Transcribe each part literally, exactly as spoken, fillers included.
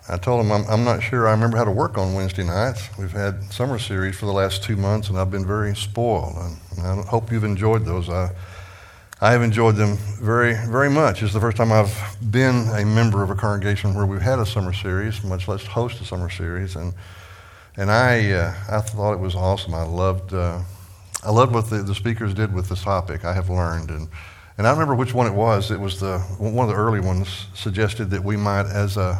I told him I'm, I'm not sure I remember how to work on Wednesday nights. We've had summer series for the last two months, and I've been very spoiled. And, and I hope you've enjoyed those. I, I have enjoyed them very, very much. It's the first time I've been a member of a congregation where we've had a summer series, much less host a summer series. And and I uh, I thought it was awesome. I loved uh, I loved what the, the speakers did with this topic. I have learned, and and I remember which one it was. It was the one of the early ones suggested that we might, as a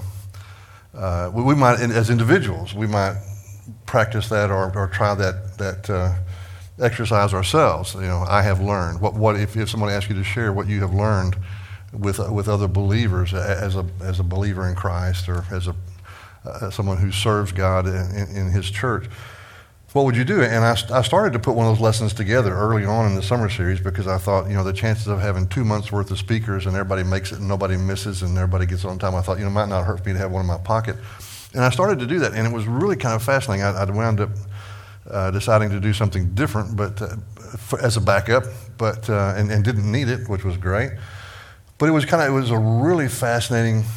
Uh, we, we might, as individuals, we might practice that or, or try that that uh, exercise ourselves. You know, I have learned. What what if, if somebody asks you to share what you have learned with uh, with other believers as a as a believer in Christ or as a uh, someone who serves God in, in His church, what would you do? And I, I started to put one of those lessons together early on in the summer series because I thought, you know, the chances of having two months worth of speakers and everybody makes it and nobody misses and everybody gets on time, I thought, you know, it might not hurt for me to have one in my pocket. And I started to do that, and it was really kind of fascinating. I, I wound up uh, deciding to do something different, but uh, for, as a backup, but uh, and, and didn't need it, which was great. But it was kind of it was a really fascinating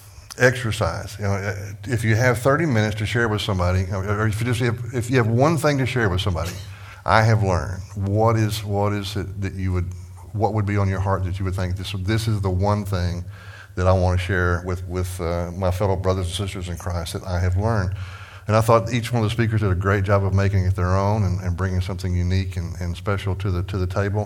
exercise. You know, if you have thirty minutes to share with somebody, or if you just have, if you have one thing to share with somebody, I have learned. What is what is it that you would, what would be on your heart that you would think this this is the one thing that I want to share with with uh, my fellow brothers and sisters in Christ that I have learned. And I thought each one of the speakers did a great job of making it their own and, and bringing something unique and, and special to the to the table.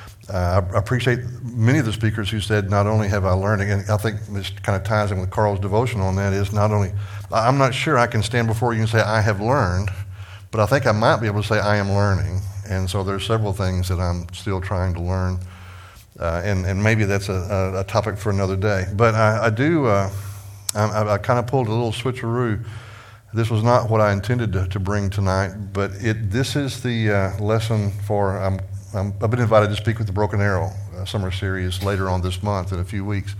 Uh, I appreciate many of the speakers who said, not only have I learned, and I think this kind of ties in with Carl's devotion on that, is not only, I'm not sure I can stand before you and say I have learned, but I think I might be able to say I am learning. And so there's several things that I'm still trying to learn. Uh, and, and maybe that's a, a, a topic for another day. But I, I do, uh, I, I kind of pulled a little switcheroo. This was not what I intended to, to bring tonight, but it, this is the uh, lesson for, um, Um, I've been invited to speak with the Broken Arrow uh, summer series later on this month in a few weeks.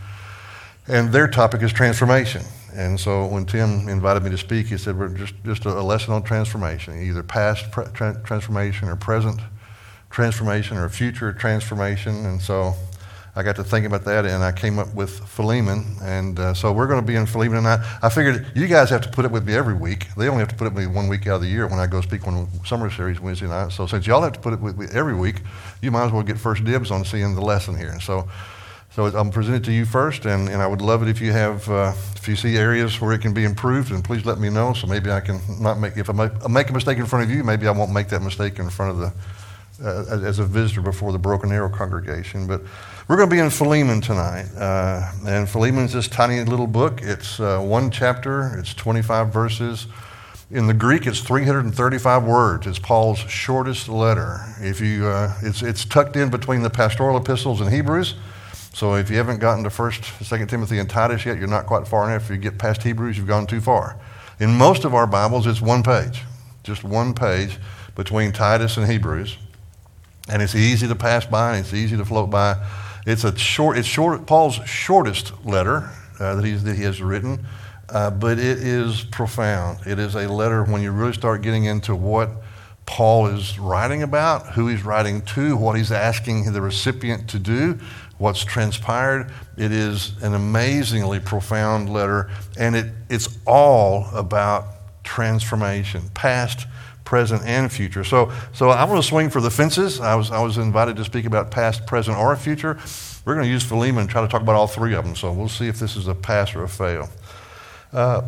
And their topic is transformation. And so when Tim invited me to speak, he said, we're just, just a lesson on transformation, either past pre- tra- transformation or present transformation or future transformation. And so I got to thinking about that, and I came up with Philemon. And uh, so we're going to be in Philemon tonight. I figured you guys have to put up with me every week. They only have to put up with me one week out of the year when I go speak on summer series Wednesday night. So since y'all have to put up with me every week, you might as well get first dibs on seeing the lesson here. So so I'm presenting it to you first, and, and I would love it if you have, uh, if you see areas where it can be improved, and please let me know so maybe I can not make, if I make, I make a mistake in front of you, maybe I won't make that mistake in front of the, uh, as a visitor before the Broken Arrow congregation. But we're going to be in Philemon tonight, uh, and Philemon is this tiny little book. It's uh, one chapter. It's twenty-five verses. In the Greek, it's three hundred thirty-five words. It's Paul's shortest letter. If you, uh, it's it's tucked in between the pastoral epistles and Hebrews. So if you haven't gotten to First, Second Timothy, and Titus yet, you're not quite far enough. If you get past Hebrews, you've gone too far. In most of our Bibles, it's one page, just one page between Titus and Hebrews, and it's easy to pass by and it's easy to float by. It's a short. It's short. Paul's shortest letter uh, that he's that he has written, uh, but it is profound. It is a letter when you really start getting into what Paul is writing about, who he's writing to, what he's asking the recipient to do, what's transpired. It is an amazingly profound letter, and it it's all about transformation, past, present, and future. So, so I'm going to swing for the fences. I was I was invited to speak about past, present, or future. We're going to use Philemon and try to talk about all three of them. So we'll see if this is a pass or a fail. Uh,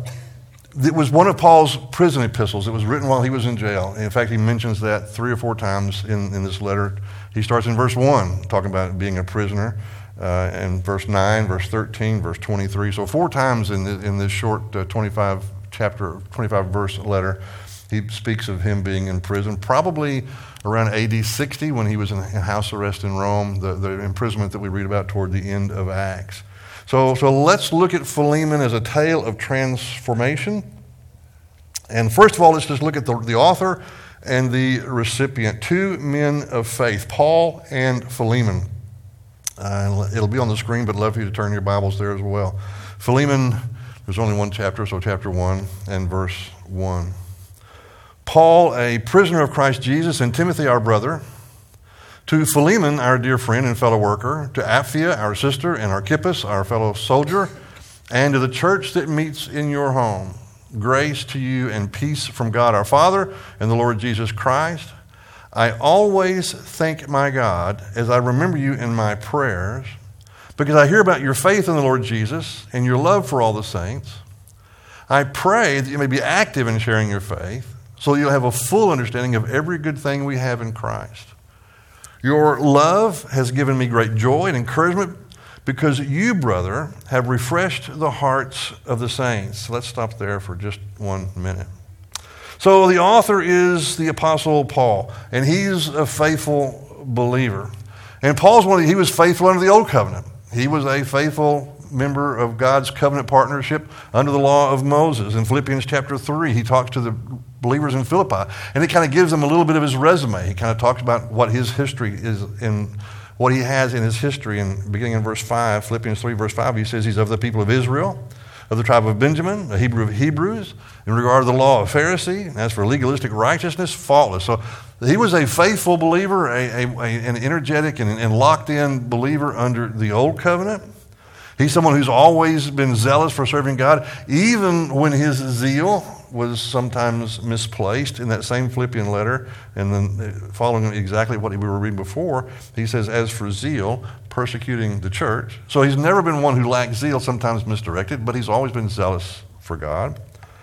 it was one of Paul's prison epistles. It was written while he was in jail. In fact, he mentions that three or four times in, in this letter. He starts in verse one, talking about being a prisoner, uh, and verse nine, verse thirteen, verse twenty-three. So four times in this, in this short uh, twenty-five chapter, twenty-five verse letter, he speaks of him being in prison, probably around A D sixty when he was in house arrest in Rome, the, the imprisonment that we read about toward the end of Acts. So, so let's look at Philemon as a tale of transformation. And first of all, let's just look at the, the author and the recipient, two men of faith, Paul and Philemon. Uh, it'll be on the screen, but I'd love for you to turn your Bibles there as well. Philemon, there's only one chapter, so chapter one and verse one. Paul, a prisoner of Christ Jesus, and Timothy, our brother, to Philemon, our dear friend and fellow worker, to Apphia, our sister, and Archippus, our fellow soldier, and to the church that meets in your home, grace to you and peace from God our Father and the Lord Jesus Christ. I always thank my God as I remember you in my prayers, because I hear about your faith in the Lord Jesus and your love for all the saints. I pray that you may be active in sharing your faith, so you'll have a full understanding of every good thing we have in Christ. Your love has given me great joy and encouragement, because you, brother, have refreshed the hearts of the saints. Let's stop there for just one minute. So the author is the Apostle Paul, and he's a faithful believer. And Paul's one of the, he was faithful under the Old Covenant. He was a faithful member of God's covenant partnership under the law of Moses. In Philippians chapter three, he talks to the believers in Philippi, and it kind of gives them a little bit of his resume. He kind of talks about what his history is in, what he has in his history. And beginning in verse five, Philippians three, verse five, he says he's of the people of Israel, of the tribe of Benjamin, a Hebrew of Hebrews, in regard to the law of Pharisee, and as for legalistic righteousness, faultless. So he was a faithful believer, a, a, a, an energetic and, and locked-in believer under the Old Covenant. He's someone who's always been zealous for serving God, even when his zeal was sometimes misplaced. In that same Philippian letter, and then following exactly what we were reading before, he says, as for zeal, persecuting the church. So he's never been one who lacked zeal, sometimes misdirected, but he's always been zealous for God.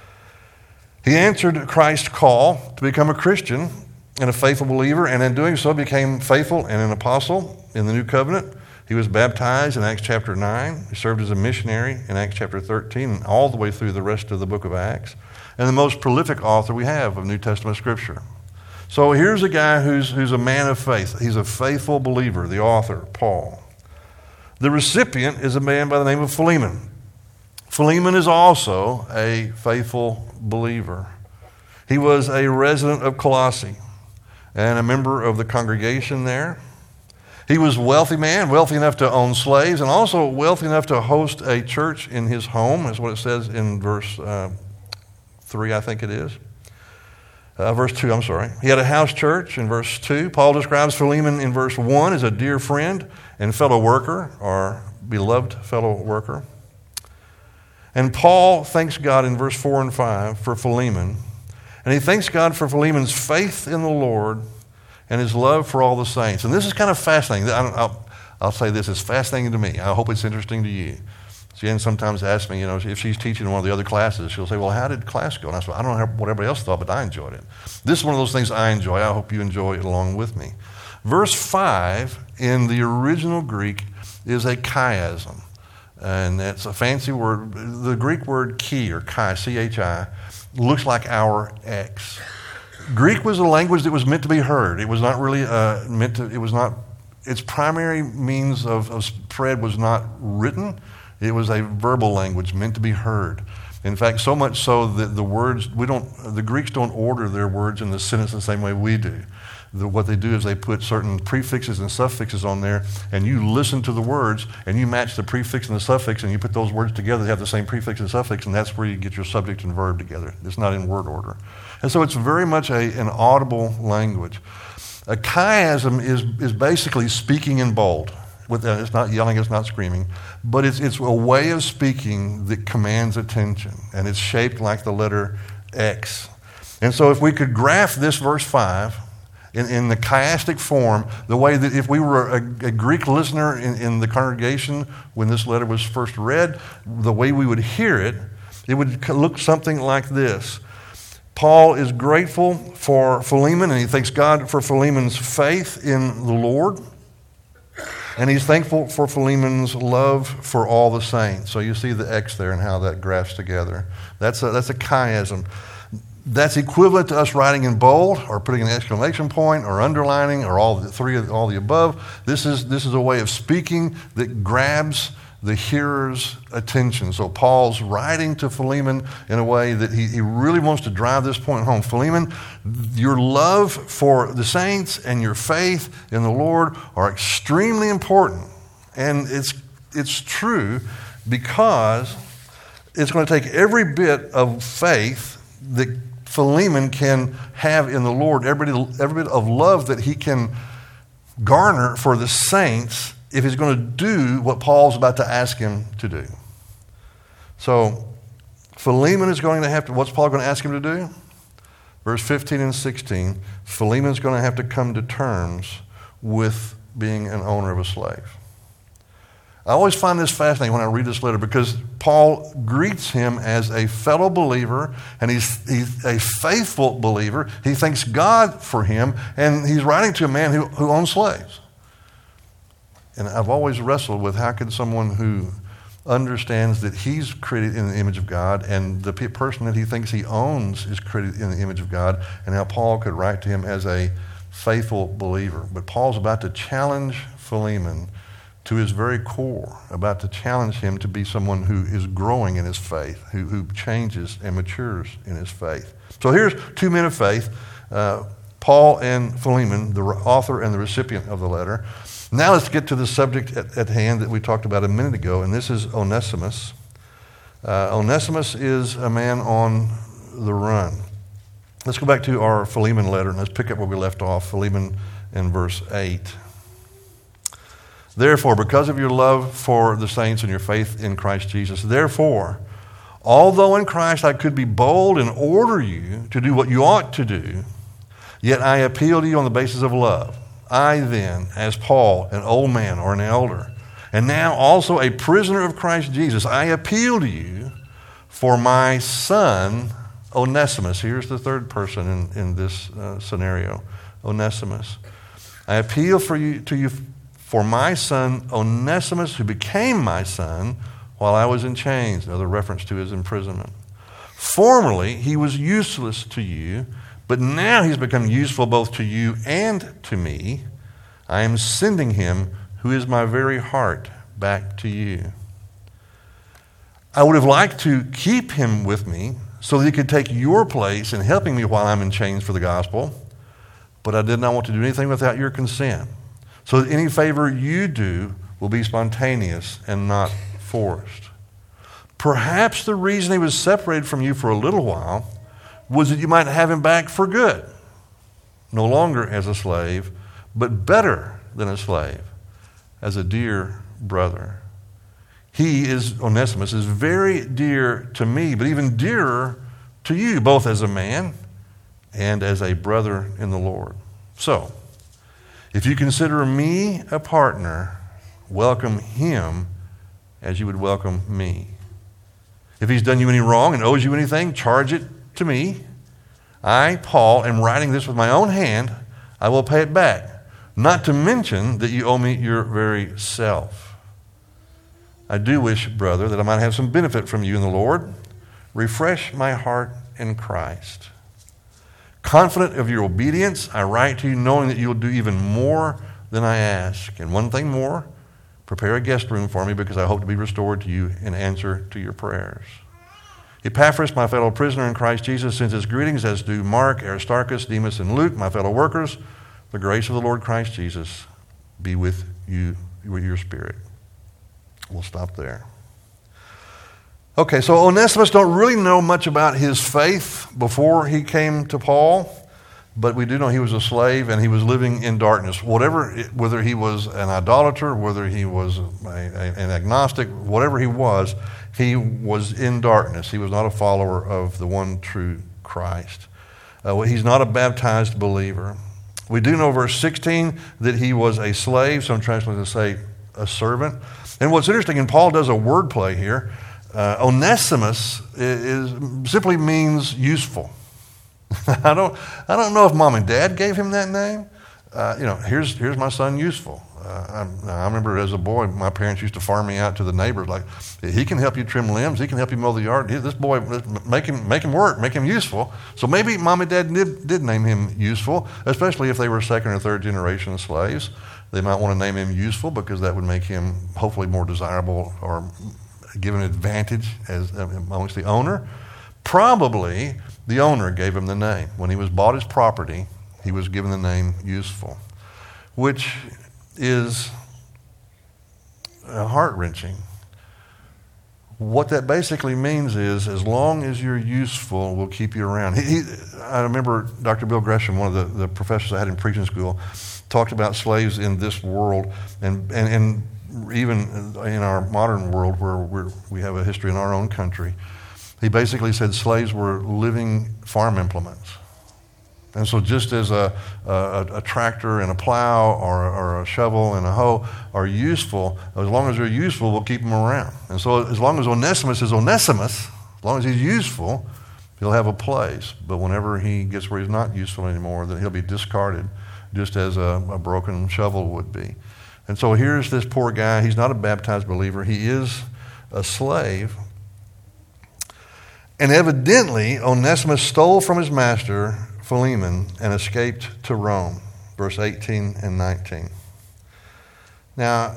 He answered Christ's call to become a Christian and a faithful believer, and in doing so became faithful and an apostle in the New Covenant. He was baptized in Acts chapter nine. He served as a missionary in Acts chapter thirteen, and all the way through the rest of the book of Acts. And the most prolific author we have of New Testament Scripture. So here's a guy who's, who's a man of faith. He's a faithful believer, the author, Paul. The recipient is a man by the name of Philemon. Philemon is also a faithful believer. He was a resident of Colossae and a member of the congregation there. He was a wealthy man, wealthy enough to own slaves, and also wealthy enough to host a church in his home, is what it says in verse uh, three, I think it is. Uh, verse two, I'm sorry. He had a house church in verse two. Paul describes Philemon in verse one as a dear friend and fellow worker, or beloved fellow worker. And Paul thanks God in verse four and five for Philemon. And he thanks God for Philemon's faith in the Lord and his love for all the saints. And this is kind of fascinating. I'll, I'll say this, it's fascinating to me. I hope it's interesting to you. Jen sometimes asks me, you know, if she's teaching in one of the other classes, she'll say, well, how did class go? And I said, I don't know what everybody else thought, but I enjoyed it. This is one of those things I enjoy. I hope you enjoy it along with me. Verse five in the original Greek is a chiasm. And that's a fancy word. The Greek word chi, or chi, C H I, looks like our X. Greek was a language that was meant to be heard. It was not really uh, meant to, it was not, its primary means of, of spread was not written. It was a verbal language meant to be heard. In fact, so much so that the words, we don't, the Greeks don't order their words in the sentence the same way we do. The, what they do is they put certain prefixes and suffixes on there, and you listen to the words, and you match the prefix and the suffix, and you put those words together, they have the same prefix and suffix, and that's where you get your subject and verb together. It's not in word order. And so it's very much a, an audible language. A chiasm is, is basically speaking in bold. With, uh, it's not yelling, it's not screaming, but it's, it's a way of speaking that commands attention, and it's shaped like the letter X. And so if we could graph this verse five in, in the chiastic form, the way that if we were a, a Greek listener in, in the congregation when this letter was first read, the way we would hear it, it would look something like this. Paul is grateful for Philemon, and he thanks God for Philemon's faith in the Lord. And he's thankful for Philemon's love for all the saints. So you see the X there and how that graphs together. That's a, that's a chiasm. That's equivalent to us writing in bold or putting an exclamation point or underlining or all the three of all the above. This is, this is a way of speaking that grabs the hearer's attention. So Paul's writing to Philemon in a way that he, he really wants to drive this point home. Philemon, your love for the saints and your faith in the Lord are extremely important. And it's, it's true because it's going to take every bit of faith that Philemon can have in the Lord, every, every bit of love that he can garner for the saints if he's going to do what Paul's about to ask him to do. So Philemon is going to have to, what's Paul going to ask him to do? Verse fifteen and sixteen, Philemon's going to have to come to terms with being an owner of a slave. I always find this fascinating when I read this letter because Paul greets him as a fellow believer, and he's, he's a faithful believer. He thanks God for him, and he's writing to a man who, who owns slaves. And I've always wrestled with how can someone who understands that he's created in the image of God and the person that he thinks he owns is created in the image of God, and how Paul could write to him as a faithful believer. But Paul's about to challenge Philemon to his very core, about to challenge him to be someone who is growing in his faith, who, who changes and matures in his faith. So here's two men of faith, uh, Paul and Philemon, the author and the recipient of the letter. Now let's get to the subject at, at hand that we talked about a minute ago, and this is Onesimus. Uh, Onesimus is a man on the run. Let's go back to our Philemon letter, and let's pick up where we left off, Philemon in verse eight. Therefore, because of your love for the saints and your faith in Christ Jesus, therefore, although in Christ I could be bold and order you to do what you ought to do, yet I appeal to you on the basis of love. I then, as Paul, an old man or an elder, and now also a prisoner of Christ Jesus, I appeal to you for my son, Onesimus. Here's the third person in, in this uh, scenario, Onesimus. I appeal for you to you for my son, Onesimus, who became my son while I was in chains. Another reference to his imprisonment. Formerly, he was useless to you, but now he's become useful both to you and to me. I am sending him, who is my very heart, back to you. I would have liked to keep him with me so that he could take your place in helping me while I'm in chains for the gospel, but I did not want to do anything without your consent. So that any favor you do will be spontaneous and not forced. Perhaps the reason he was separated from you for a little while was that you might have him back for good, no longer as a slave, but better than a slave, as a dear brother. He is, Onesimus, is very dear to me, but even dearer to you, both as a man and as a brother in the Lord. So, if you consider me a partner, welcome him as you would welcome me. If he's done you any wrong and owes you anything, charge it to me. I, Paul, am writing this with my own hand. I will pay it back. Not to mention that you owe me your very self. I do wish, brother, that I might have some benefit from you in the Lord. Refresh my heart in Christ. Confident of your obedience, I write to you knowing that you'll do even more than I ask. And one thing more, prepare a guest room for me because I hope to be restored to you in answer to your prayers. Epaphras, my fellow prisoner in Christ Jesus, sends his greetings, as do Mark, Aristarchus, Demas, and Luke, my fellow workers. The grace of the Lord Christ Jesus be with you, with your spirit. We'll stop there. Okay, so Onesimus don't really know much about his faith before he came to Paul, but we do know he was a slave and he was living in darkness. Whatever, whether he was an idolater, whether he was a, a, an agnostic, whatever he was, he was in darkness. He was not a follower of the one true Christ. Uh, he's not a baptized believer. We do know, verse sixteen, that he was a slave. Some translations say a servant. And what's interesting, and Paul does a wordplay here, Uh, Onesimus is, is simply means useful. I don't, I don't know if mom and dad gave him that name. Uh, you know, here's here's my son, useful. Uh, I, I remember as a boy, my parents used to farm me out to the neighbors. Like, he can help you trim limbs. He can help you mow the yard. This boy, make him make him work, make him useful. So maybe mom and dad did, did name him useful, especially if they were second or third generation slaves. They might want to name him useful because that would make him hopefully more desirable or give an advantage as amongst the owner. Probably the owner gave him the name. When he was bought his property, he was given the name useful, which is uh, heart-wrenching. What that basically means is, as long as you're useful, we'll keep you around. He, he, I remember Doctor Bill Gresham, one of the, the professors I had in preaching school, talked about slaves in this world, and, and, and even in our modern world where we're, we have a history in our own country, he basically said slaves were living farm implements. And so just as a, a, a tractor and a plow or, or a shovel and a hoe are useful, as long as they're useful, we'll keep them around. And so as long as Onesimus is Onesimus, as long as he's useful, he'll have a place. But whenever he gets where he's not useful anymore, then he'll be discarded just as a, a broken shovel would be. And so here's this poor guy. He's not a baptized believer. He is a slave. And evidently, Onesimus stole from his master, Philemon, and escaped to Rome. Verse eighteen and nineteen. Now,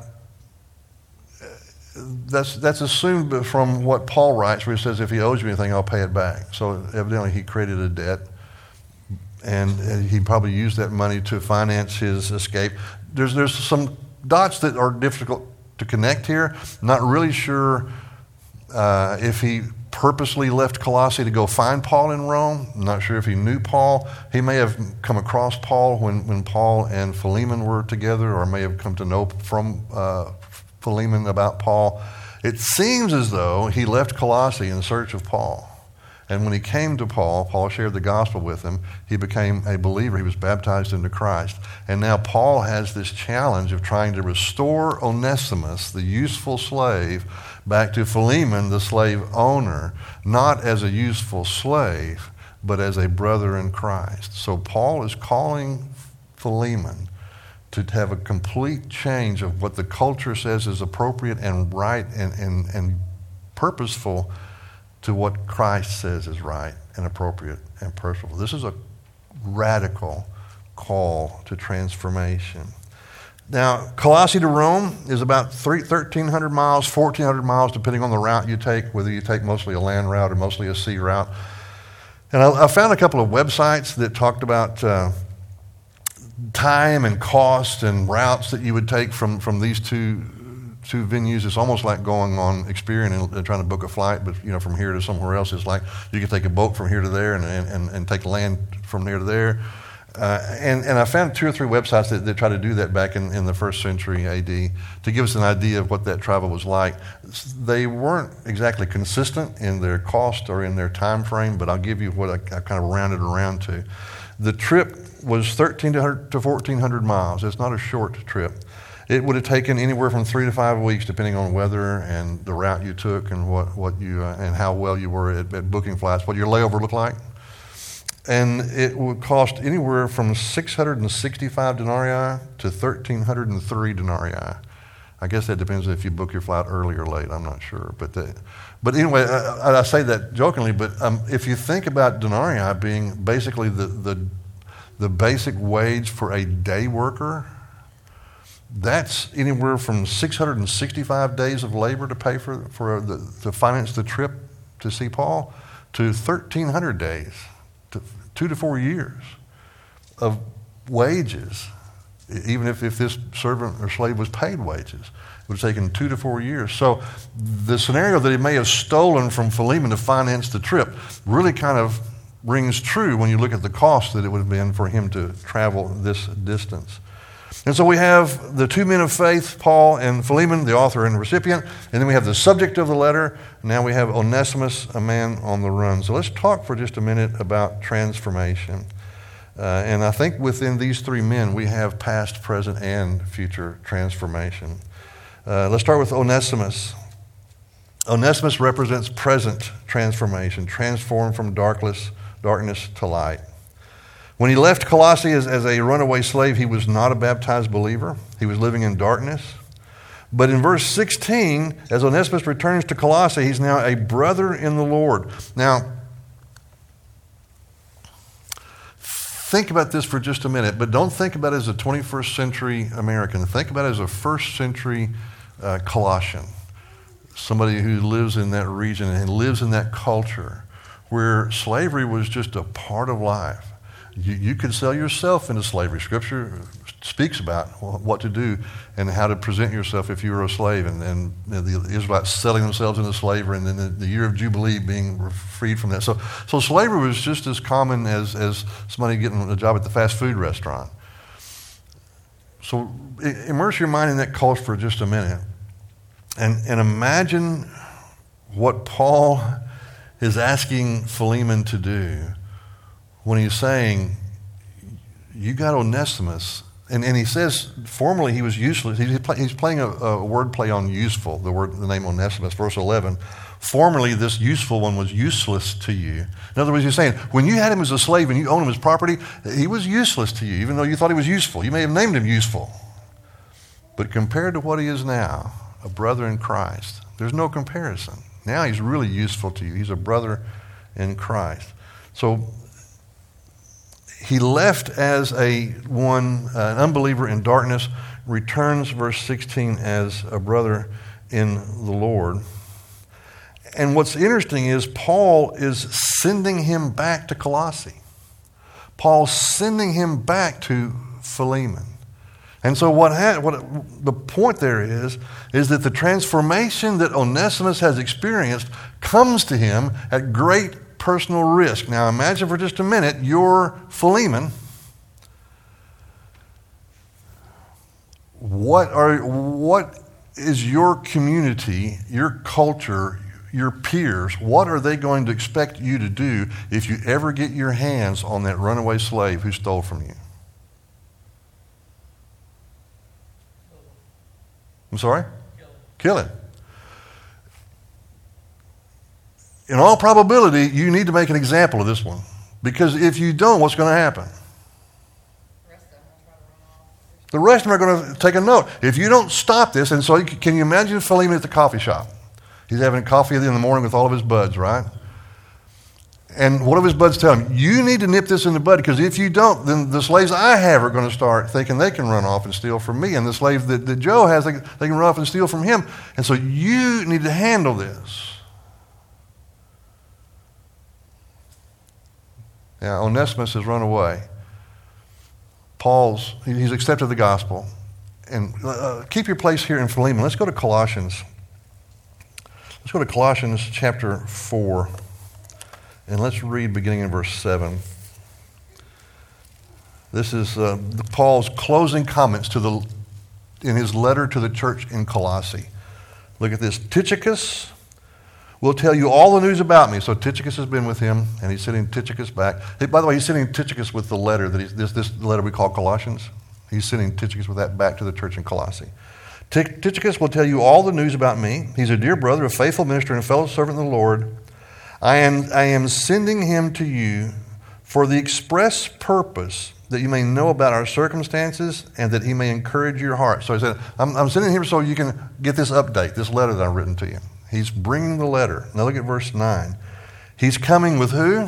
that's that's assumed from what Paul writes, where he says, if he owes you anything, I'll pay it back. So evidently he created a debt, and he probably used that money to finance his escape. There's there's some dots that are difficult to connect here. Not really sure uh, if he purposely left Colossae to go find Paul in Rome. I'm not sure if he knew Paul. He may have come across Paul when, when Paul and Philemon were together, or may have come to know from uh, Philemon about Paul. It seems as though he left Colossae in search of Paul. And when he came to Paul, Paul shared the gospel with him. He became a believer. He was baptized into Christ. And now Paul has this challenge of trying to restore Onesimus, the useful slave, back to Philemon, the slave owner, not as a useful slave, but as a brother in Christ. So Paul is calling Philemon to have a complete change of what the culture says is appropriate and right and, and, and purposeful to what Christ says is right and appropriate and purposeful. This is a radical call to transformation. Now, Colossae to Rome is about thirteen hundred miles, fourteen hundred miles, depending on the route you take, whether you take mostly a land route or mostly a sea route. And I, I found a couple of websites that talked about uh, time and cost and routes that you would take from, from these two two venues. It's almost like going on Experian and, and trying to book a flight, but you know, from here to somewhere else. It's like you can take a boat from here to there and, and, and take land from there to there. Uh, and, and I found two or three websites that, that try to do that back in, in the first century A D to give us an idea of what that travel was like. They weren't exactly consistent in their cost or in their time frame, but I'll give you what I, I kind of rounded around to. The trip was thirteen to fourteen hundred miles. It's not a short trip. It would have taken anywhere from three to five weeks, depending on weather and the route you took and what, what you uh, and how well you were at, at booking flights, what your layover looked like. And it would cost anywhere from six hundred sixty-five denarii to one thousand three hundred three denarii. I guess that depends if you book your flight early or late. I'm not sure. But the, but anyway, I, I say that jokingly, but um, if you think about denarii being basically the, the, the basic wage for a day worker, that's anywhere from six hundred sixty-five days of labor to pay for, for the, to finance the trip to see Paul, to thirteen hundred days, to two to four years of wages, even if, if this servant or slave was paid wages. It would have taken two to four years. So the scenario that he may have stolen from Philemon to finance the trip really kind of rings true when you look at the cost that it would have been for him to travel this distance. And so we have the two men of faith, Paul and Philemon, the author and recipient, and then we have the subject of the letter. Now we have Onesimus, a man on the run. So let's talk for just a minute about transformation. Uh, and I think within these three men, we have past, present, and future transformation. Uh, let's start with Onesimus. Onesimus represents present transformation, transformed from darkness, darkness to light. When he left Colossae as, as a runaway slave, he was not a baptized believer. He was living in darkness. But in verse sixteen, as Onesimus returns to Colossae, he's now a brother in the Lord. Now, think about this for just a minute, but don't think about it as a twenty-first century American. Think about it as a first century uh, Colossian, somebody who lives in that region and lives in that culture where slavery was just a part of life. You, you could sell yourself into slavery. Scripture speaks about what to do and how to present yourself if you were a slave. And, and the Israelites selling themselves into slavery, and then the, the year of Jubilee being freed from that. So, so slavery was just as common as, as somebody getting a job at the fast food restaurant. so immerse your mind in that culture for just a minute. And, and imagine what Paul is asking Philemon to do when he's saying, you got Onesimus. And, and he says, formerly he was useless. He, he's playing a, a word play on useful, the word, the name Onesimus, verse eleven. Formerly this useful one was useless to you. In other words, he's saying, when you had him as a slave and you owned him as property, he was useless to you, even though you thought he was useful. You may have named him useful. But compared to what he is now, a brother in Christ, there's no comparison. Now he's really useful to you. He's a brother in Christ. So he left as a one, uh, an unbeliever in darkness, returns, verse sixteen, as a brother in the Lord. And what's interesting is Paul is sending him back to Colossae. Paul's sending him back to Philemon. And so what, ha- what the point there is, is that the transformation that Onesimus has experienced comes to him at great personal risk. Now imagine for just a minute, you're Philemon. What are what is your community, your culture, your peers, what are they going to expect you to do if you ever get your hands on that runaway slave who stole from you? I'm sorry? Kill him. In all probability, you need to make an example of this one. Because if you don't, what's going to happen? The rest of them are going to take a note. If you don't stop this, and so can you imagine Philemon at the coffee shop? He's having coffee in the morning with all of his buds, right? And one of his buds tell him, you need to nip this in the bud, because if you don't, then the slaves I have are going to start thinking they can run off and steal from me. And the slave that, that Joe has, they, they can run off and steal from him. And so you need to handle this. Now, Onesimus has run away. Paul's, he's accepted the gospel. And uh, keep your place here in Philemon. Let's go to Colossians. Let's go to Colossians chapter four. And let's read beginning in verse seven. This is uh, Paul's closing comments to the in his letter to the church in Colossae. Look at this. Tychicus will tell you all the news about me. So Tychicus has been with him, and he's sending Tychicus back. Hey, by the way, he's sending Tychicus with the letter that he's, this this letter we call Colossians. He's sending Tychicus with that back to the church in Colossae. Tychicus will tell you all the news about me. He's a dear brother, a faithful minister, and a fellow servant in the Lord. I am, I am sending him to you for the express purpose that you may know about our circumstances and that he may encourage your heart. So he said, I'm, I'm sending him so you can get this update, this letter that I've written to you. He's bringing the letter. Now look at verse nine. He's coming with who?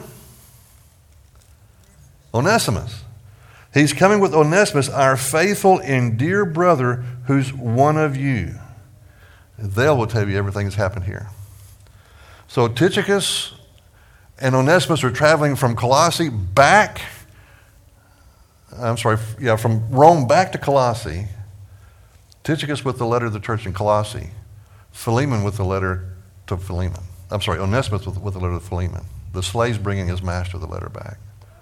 Onesimus. He's coming with Onesimus, our faithful and dear brother, who's one of you. They will tell you everything that's happened here. So Tychicus and Onesimus are traveling from Colossae back, I'm sorry, yeah, from Rome back to Colossae. Tychicus with the letter to the church in Colossae. Philemon with the letter to Philemon. I'm sorry, Onesimus with, with the letter to Philemon. The slave's bringing his master the letter back.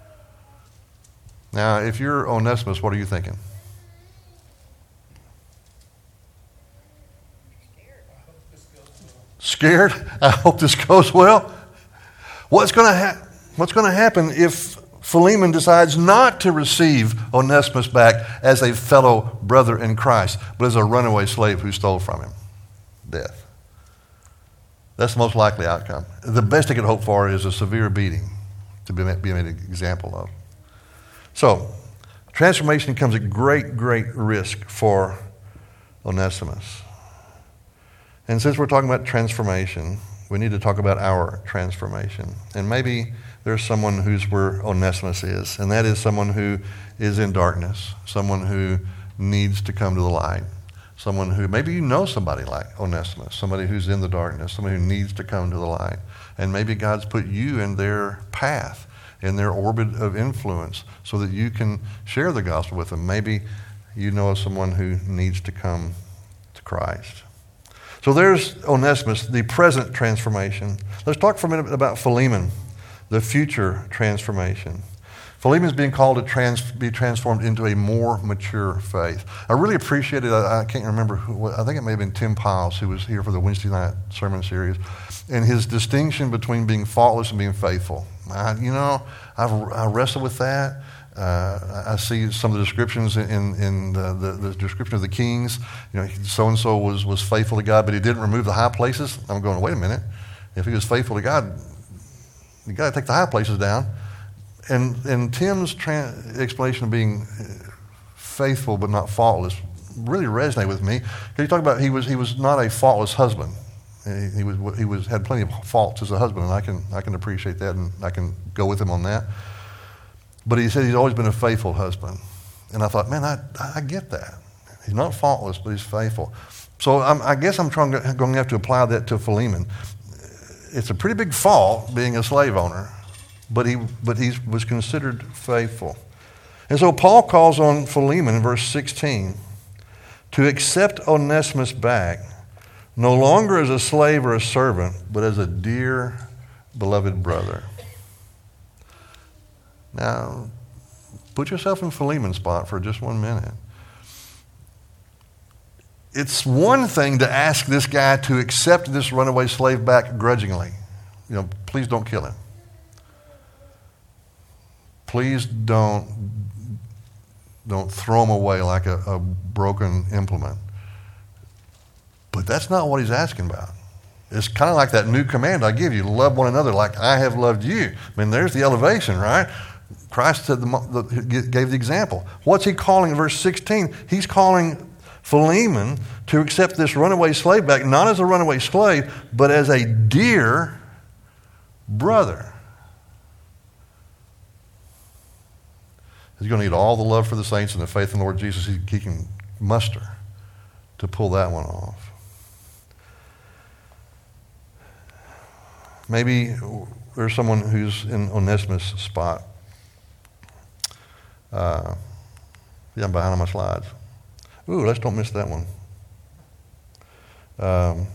Now, if you're Onesimus, what are you thinking? Scared? I hope this goes well. What's going to ha- What's going to happen if Philemon decides not to receive Onesimus back as a fellow brother in Christ, but as a runaway slave who stole from him? Death. That's the most likely outcome. The best he could hope for is a severe beating to be made, be made an example of. So, transformation comes at great, great risk for Onesimus. And since we're talking about transformation, we need to talk about our transformation. And maybe there's someone who's where Onesimus is, and that is someone who is in darkness, someone who needs to come to the light, someone who, maybe you know somebody like Onesimus, somebody who's in the darkness, somebody who needs to come to the light. And maybe God's put you in their path, in their orbit of influence, so that you can share the gospel with them. Maybe you know of someone who needs to come to Christ. So there's Onesimus, the present transformation. Let's talk for a minute about Philemon, the future transformation. Philemon's being called to trans, be transformed into a more mature faith. I really appreciated, I, I can't remember who, I think it may have been Tim Piles who was here for the Wednesday night sermon series, and his distinction between being faultless and being faithful. I, you know, I've, I wrestle with that. Uh, I see some of the descriptions in, in the, the, the description of the kings. You know, so-and-so was, was faithful to God, but he didn't remove the high places. I'm going, wait a minute. If he was faithful to God, you got to take the high places down. And, and Tim's tra- explanation of being faithful but not faultless really resonated with me. Because he talked about he was, he was not a faultless husband. He, he was he was had plenty of faults as a husband, and I can I can appreciate that, and I can go with him on that. But he said he's always been a faithful husband. And I thought, man, I, I get that. He's not faultless, but he's faithful. So I'm, I guess I'm trying to, going to have to apply that to Philemon. It's a pretty big fault being a slave owner, but he but he was considered faithful. And so Paul calls on Philemon in verse sixteen to accept Onesimus back, no longer as a slave or a servant, but as a dear, beloved brother. Now, put yourself in Philemon's spot for just one minute. It's one thing to ask this guy to accept this runaway slave back grudgingly. You know, please don't kill him. Please don't, don't throw him away like a, a broken implement. But that's not what he's asking about. It's kind of like that new command I give you, love one another like I have loved you. I mean, there's the elevation, right? Christ said the, the, gave the example. What's he calling in verse sixteen? He's calling Philemon to accept this runaway slave back, not as a runaway slave, but as a dear brother. He's going to need all the love for the saints and the faith in the Lord Jesus he, he can muster to pull that one off. Maybe there's someone who's in Onesimus' spot. Uh, yeah, I'm behind on my slides. Ooh, let's don't miss that one. Um,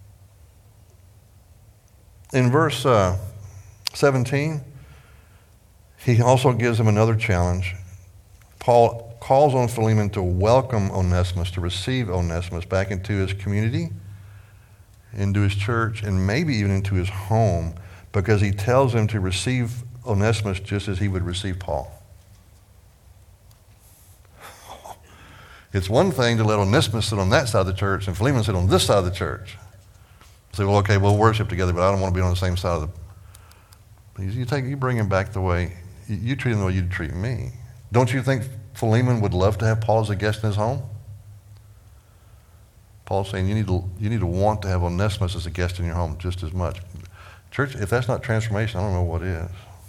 in verse uh, seventeen, he also gives him another challenge. Paul calls on Philemon to welcome Onesimus, to receive Onesimus back into his community, into his church, and maybe even into his home, because he tells him to receive Onesimus just as he would receive Paul. It's one thing to let Onesimus sit on that side of the church and Philemon sit on this side of the church. Say, well, okay, we'll worship together, but I don't want to be on the same side of the... You take, you bring him back the way, you treat him the way you'd treat me. Don't you think Philemon would love to have Paul as a guest in his home? Paul's saying you need to, you need to want to have Onesimus as a guest in your home just as much. Church, if that's not transformation, I don't know what is.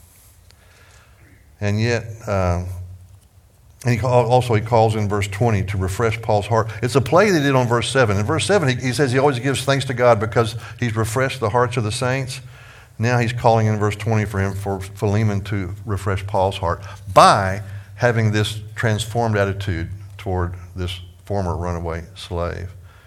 And yet... Uh, And he call, also he calls in verse twenty to refresh Paul's heart. It's a play they did on verse seven. In verse seven, he, he says he always gives thanks to God because he's refreshed the hearts of the saints. Now he's calling in verse twenty for him, for Philemon to refresh Paul's heart by having this transformed attitude toward this former runaway slave.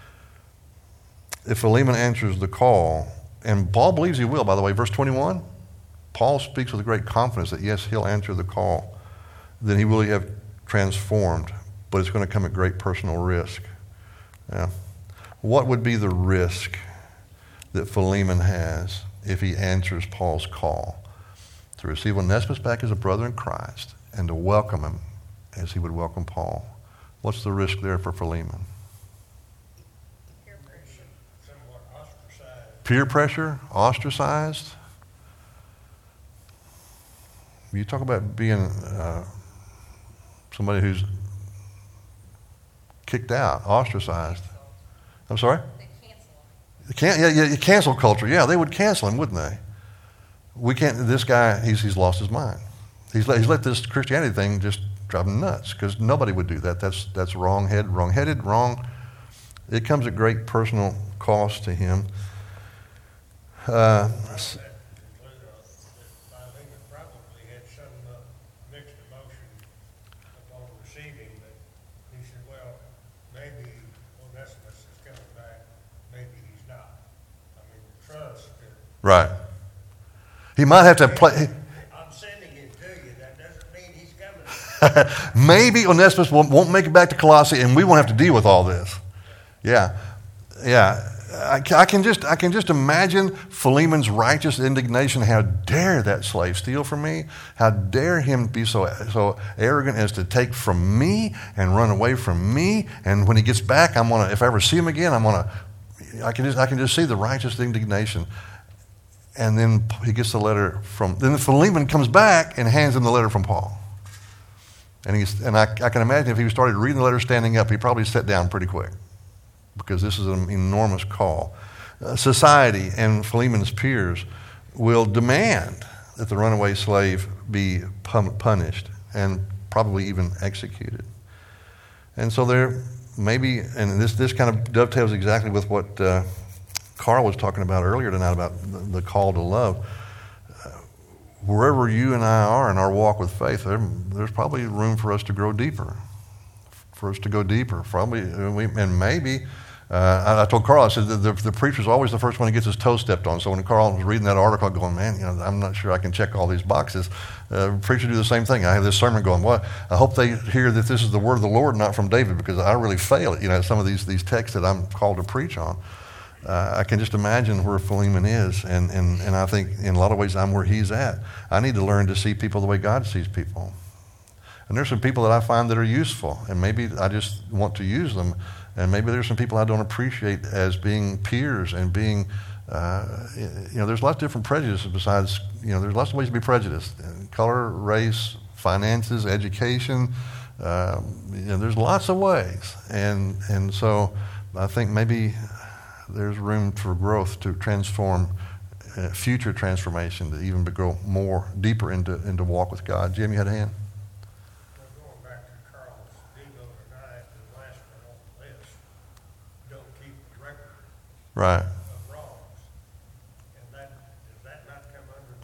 If Philemon answers the call, and Paul believes he will, by the way, verse twenty-one, Paul speaks with great confidence that yes, he'll answer the call, then he will have transformed, but it's going to come at great personal risk. Yeah. What would be the risk that Philemon has if he answers Paul's call? To receive Onesimus back as a brother in Christ and to welcome him as he would welcome Paul. What's the risk there for Philemon? Peer pressure. Somewhat ostracized. Peer pressure? Ostracized? You talk about being... Uh, somebody who's kicked out, ostracized. I'm sorry? They cancel him. Can, yeah, yeah, cancel culture. Yeah, they would cancel him, wouldn't they? We can't. This guy, he's he's lost his mind. He's let, he's let this Christianity thing just drive him nuts because nobody would do that. That's that's wrong head, wrong headed, wrong. It comes at great personal cost to him. Uh, Right. He might have to play. I'm sending it to you. That doesn't mean Maybe Onesimus won't, won't make it back to Colossae, and we won't have to deal with all this. Yeah, yeah. I, I can just I can just imagine Philemon's righteous indignation. How dare that slave steal from me? How dare him be so so arrogant as to take from me and run away from me? And when he gets back, I'm gonna. If I ever see him again, I'm gonna. I can just I can just see the righteous indignation. And then he gets the letter from. Then Philemon comes back and hands him the letter from Paul. And he's and I, I can imagine if he started reading the letter standing up, he probably sat down pretty quick, because this is an enormous call. Uh, society and Philemon's peers will demand that the runaway slave be pun- punished and probably even executed. And so there maybe, and this, this kind of dovetails exactly with what uh, Carl was talking about earlier tonight about the, the call to love. Uh, wherever you and I are in our walk with faith, there, there's probably room for us to grow deeper, for us to go deeper. Probably, and, we, and maybe, uh, I, I told Carl, I said the, the, the preacher's always the first one who gets his toe stepped on. So when Carl was reading that article, going, man, you know, I'm not sure I can check all these boxes. Uh, preachers do the same thing. I have this sermon going, well, I hope they hear that this is the word of the Lord, not from David, because I really fail at, you know, some of these these texts that I'm called to preach on. Uh, I can just imagine where Philemon is, and, and, and I think in a lot of ways I'm where he's at. I need to learn to see people the way God sees people. And there's some people that I find that are useful, and maybe I just want to use them, and maybe there's some people I don't appreciate as being peers and being, uh, you know, there's lots of different prejudices besides, you know, there's lots of ways to be prejudiced. Color, race, finances, education, uh, you know, there's lots of ways. And, and so I think maybe there's room for growth to transform, uh, future transformation, to even to go more deeper into into walk with God. Jim, you had a hand? Well, going back to Carl's bingo tonight, the last one on the list, don't keep a record Right. of wrongs. And that, does that not come under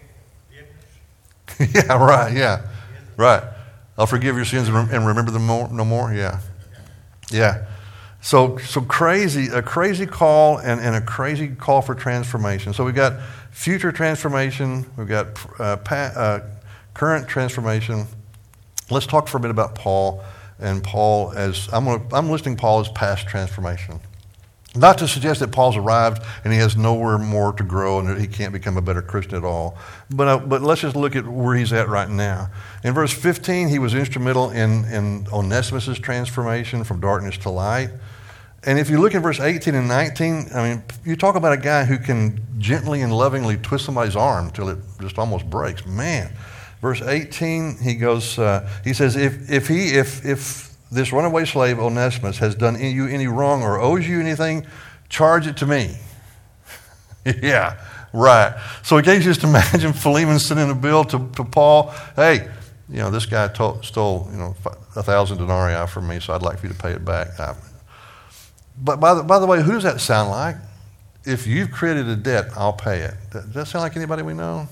the heading of forgiveness? Yeah, right, yeah. Right. I'll forgive your sins and, rem- and remember them more, no more. Yeah. Yeah. So so crazy, a crazy call and, and a crazy call for transformation. So we've got future transformation, we've got uh, pa- uh, current transformation. Let's talk for a bit about Paul and Paul as, I'm gonna, I'm listing Paul as past transformation. Not to suggest that Paul's arrived and he has nowhere more to grow and that he can't become a better Christian at all. But uh, but let's just look at where he's at right now. In verse fifteen, he was instrumental in, in Onesimus' transformation from darkness to light. And if you look at verse eighteen and nineteen, I mean, you talk about a guy who can gently and lovingly twist somebody's arm until it just almost breaks. Man, verse eighteen, he goes, uh, he says, if if he if if this runaway slave Onesimus has done you any wrong or owes you anything, charge it to me. Yeah, right. So you can just imagine Philemon sending a bill to, to Paul. Hey, you know, this guy told, stole you know a thousand denarii from me, so I'd like for you to pay it back. I, But by the, by the way, who does that sound like? If you've created a debt, I'll pay it. Does that sound like anybody we know?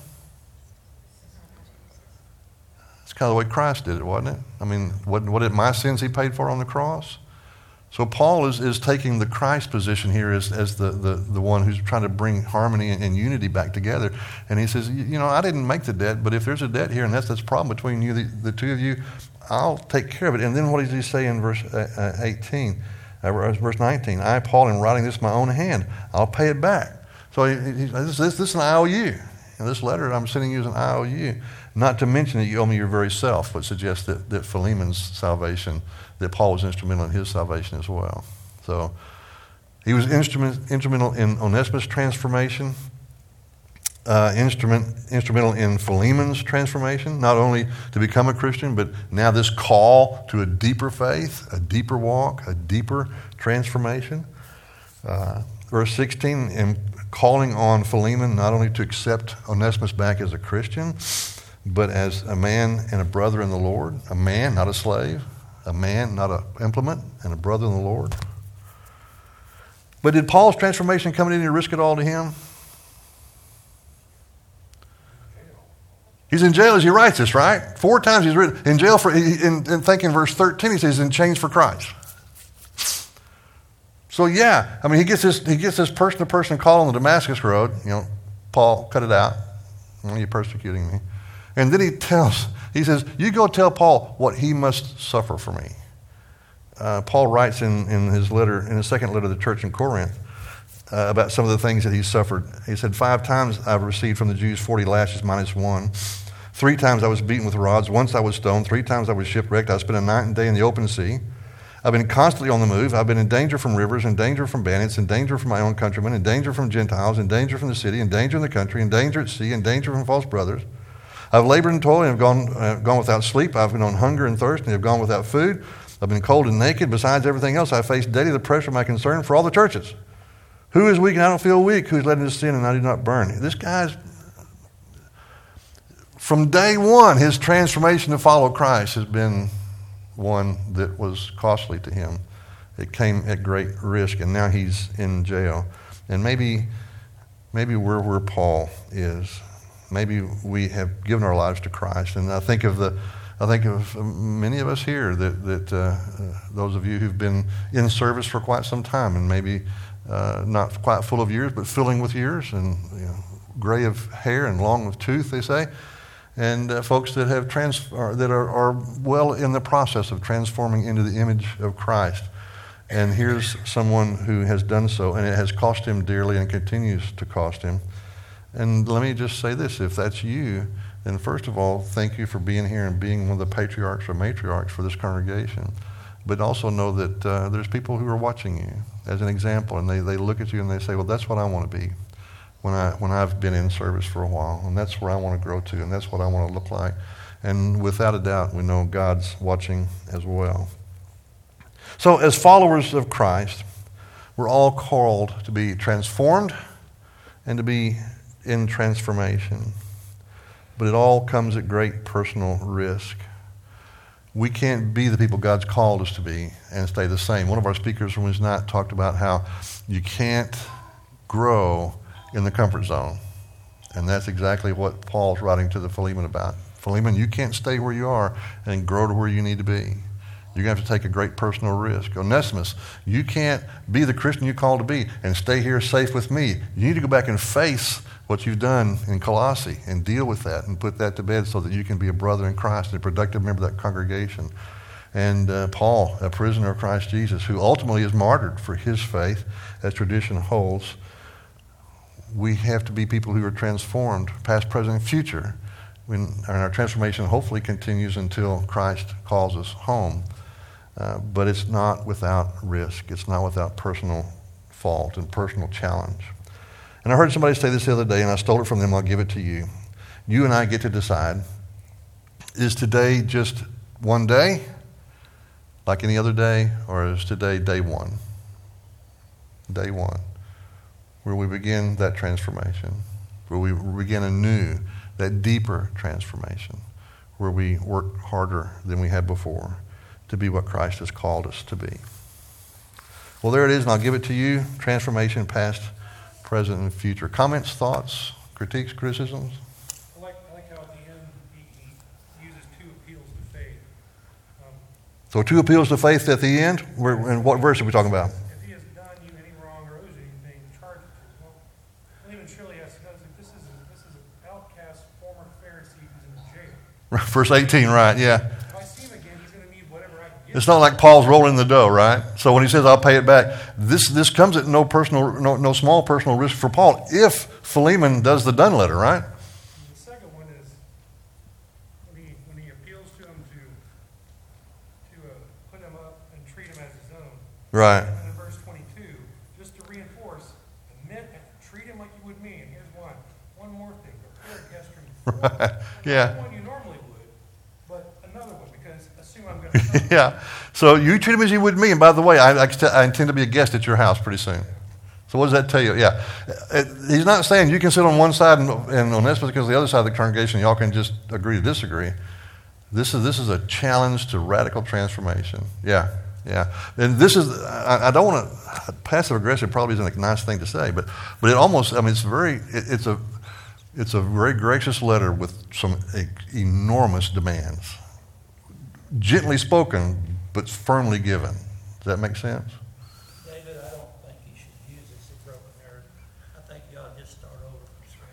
It's kind of the way Christ did it, wasn't it? I mean, what, what did my sins he paid for on the cross? So Paul is, is taking the Christ position here as, as the, the, the one who's trying to bring harmony and, and unity back together. And he says, you know, I didn't make the debt, but if there's a debt here and that's that's a problem between you, the, the two of you, I'll take care of it. And then what does he say in verse uh, eighteen? Uh, verse nineteen, I, Paul, am writing this in my own hand. I'll pay it back. So he, he, this, this, this is an I O U. And this letter I'm sending you is an I O U. Not to mention that you owe me your very self, but suggests that, that Philemon's salvation, that Paul was instrumental in his salvation as well. So he was instrument, instrumental in Onesimus' transformation, uh, instrument, instrumental in Philemon's transformation, not only to become a Christian, but now this call to a deeper faith, a deeper walk, a deeper transformation. Uh, verse sixteen, in calling on Philemon not only to accept Onesimus back as a Christian, but as a man and a brother in the Lord, a man, not a slave, a man, not an implement, and a brother in the Lord. But did Paul's transformation come at any risk at all to him? He's in jail as he writes this, right? Four times he's written in jail for, in, in thinking verse thirteen, he says, in chains for Christ. So yeah, I mean, he gets this, he gets this person-to-person call on the Damascus road. You know, Paul, cut it out. Why are you persecuting me? And then he tells, he says, you go tell Paul what he must suffer for me. Uh, Paul writes in, in his letter, in his second letter to the church in Corinth, uh, about some of the things that he suffered. He said, five times I've received from the Jews forty lashes minus one. Three times I was beaten with rods. Once I was stoned. Three times I was shipwrecked. I spent a night and day in the open sea. I've been constantly on the move. I've been in danger from rivers, in danger from bandits, in danger from my own countrymen, in danger from Gentiles, in danger from the city, in danger in the country, in danger at sea, in danger from false brothers. I've labored and toiled and have gone, uh, gone without sleep. I've been on hunger and thirst and have gone without food. I've been cold and naked. Besides everything else, I face daily the pressure of my concern for all the churches. Who is weak and I don't feel weak? Who is led into sin and I do not burn? This guy's, from day one, his transformation to follow Christ has been one that was costly to him. It came at great risk, and now he's in jail. And maybe, maybe we're where Paul is. Maybe we have given our lives to Christ. And I think of the, I think of many of us here that that uh, uh, those of you who've been in service for quite some time, and maybe uh, not quite full of years, but filling with years, and you know, gray of hair and long of tooth, they say. And uh, folks that have trans or that are, are well in the process of transforming into the image of Christ. And here's someone who has done so, and it has cost him dearly and continues to cost him. And let me just say this, if that's you, then first of all, thank you for being here and being one of the patriarchs or matriarchs for this congregation. But also know that uh, there's people who are watching you as an example, and they, they look at you and they say, well, that's what I want to be when, I, when I've been in service for a while, and that's where I want to grow to, and that's what I want to look like. And without a doubt, we know God's watching as well. So as followers of Christ, we're all called to be transformed and to be in transformation. But it all comes at great personal risk. We can't be the people God's called us to be and stay the same. One of our speakers from Wednesday night talked about how you can't grow in the comfort zone. And that's exactly what Paul's writing to the Philemon about. Philemon, you can't stay where you are and grow to where you need to be. You're going to have to take a great personal risk. Onesimus, you can't be the Christian you're called to be and stay here safe with me. You need to go back and face what you've done in Colossae and deal with that and put that to bed so that you can be a brother in Christ and a productive member of that congregation. And uh, Paul, a prisoner of Christ Jesus, who ultimately is martyred for his faith, as tradition holds, we have to be people who are transformed, past, present, and future. When, and our transformation hopefully continues until Christ calls us home. Uh, but it's not without risk. It's not without personal fault and personal challenge. And I heard somebody say this the other day, and I stole it from them. I'll give it to you. You and I get to decide, is today just one day, like any other day, or is today day one? Day one, where we begin that transformation, where we begin anew that deeper transformation, where we work harder than we had before to be what Christ has called us to be. Well, there it is, and I'll give it to you. Transformation, past, present, and future. Comments, thoughts, critiques, criticisms? I like, I like how at the end he, he uses two appeals to faith. Um, So two appeals to faith at the end? We're, and what verse are we talking about? If he has done you any wrong or owes you anything, charge it to him. Well, Philemon surely has to know that this is, a, this is an outcast former Pharisee who's in jail. Verse eighteen, right, yeah. If I see him again, he's going to need whatever I can get. It's not like Paul's rolling the dough, right? So when he says, I'll pay it back, this this comes at no personal, no, no small personal risk for Paul if Philemon does the done letter, right? And the second one is when he, when he appeals to him to, to uh, put him up and treat him as his own. Right. And in verse twenty-two, just to reinforce, admit and treat him like you would me. And here's one. One more thing. Prepare a guest room. Right. Yeah. Not one you normally would, but another one, because assume I'm going to come. Yeah. So you treat him as you would me. And by the way, I, I, I intend to be a guest at your house pretty soon. So what does that tell you? Yeah. It, he's not saying you can sit on one side and, and Onesimus because the other side of the congregation, y'all can just agree to disagree. This is this is a challenge to radical transformation. Yeah. Yeah. And this is, I, I don't want to, passive aggressive probably isn't a nice thing to say, but but it almost, I mean, it's very, it, it's a, it's a very gracious letter with some e- enormous demands. Gently spoken, but firmly given. Does that make sense? David, I don't think you should use this as a broken narrative. I think you ought to just start over from scratch.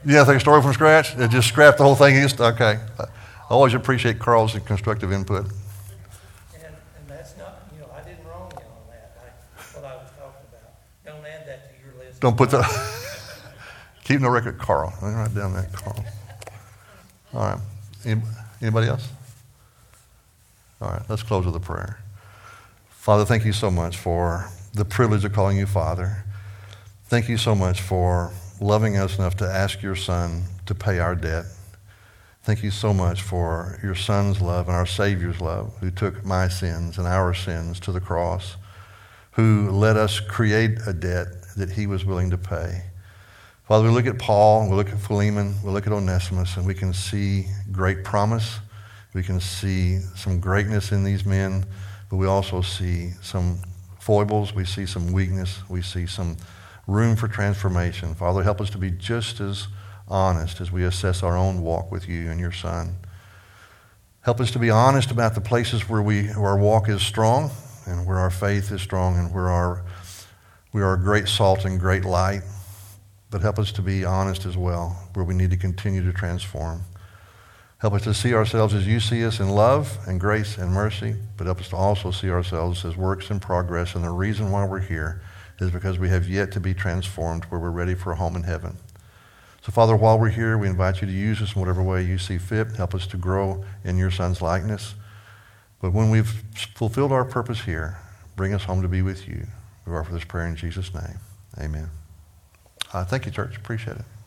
Yeah, think a story from scratch? It just scrap the whole thing? Used okay. I always appreciate Carl's constructive input. And, and that's not, you know, I didn't wrong you on that. I, what I was talking about. Don't add that to your list. Don't put that. Keep no record, Carl. Let me write down that, Carl. All right. Any- Anybody else? All right. Let's close with a prayer. Father, thank you so much for the privilege of calling you Father. Thank you so much for loving us enough to ask your Son to pay our debt. Thank you so much for your Son's love and our Savior's love, who took my sins and our sins to the cross, who let us create a debt that he was willing to pay. Father, we look at Paul, we look at Philemon, we look at Onesimus, and we can see great promise. We can see some greatness in these men, but we also see some foibles. We see some weakness. We see some room for transformation. Father, help us to be just as honest as we assess our own walk with you and your Son. Help us to be honest about the places where we where our walk is strong and where our faith is strong and where our we are a great salt and great light. But help us to be honest as well where we need to continue to transform. Help us to see ourselves as you see us in love and grace and mercy, but help us to also see ourselves as works in progress. And the reason why we're here is because we have yet to be transformed where we're ready for a home in heaven. So, Father, while we're here, we invite you to use us in whatever way you see fit. Help us to grow in your Son's likeness. But when we've fulfilled our purpose here, bring us home to be with you. We offer this prayer in Jesus' name. Amen. Uh, thank you, church. Appreciate it.